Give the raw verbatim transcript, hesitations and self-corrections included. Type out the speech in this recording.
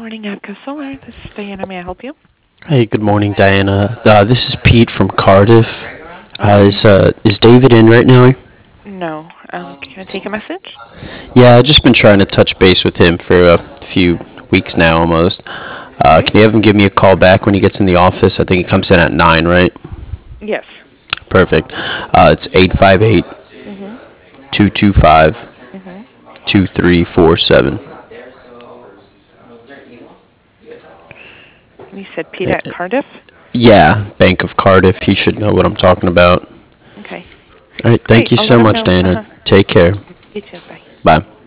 morning, Atco Solar. This is Diana. May I help you? Hey, good morning, Diana. Uh, this is Pete from Cardiff. Uh, Okay. is uh, is David in right now? No. Um, can I take a message? Yeah, I've just been trying to touch base with him for a few weeks now, almost. Uh, Okay. can you have him give me a call back when he gets in the office? I think he comes in at nine, right? Yes. Perfect. Uh, it's eight five eight, Mhm. two two five, Mhm. two three four seven. You said Pete at Cardiff. Yeah, Bank of Cardiff. He should know what I'm talking about. Okay. All right, thank Great. you I'll so let him much, know. Uh Diana. huh. Take care. You too. Bye. Bye.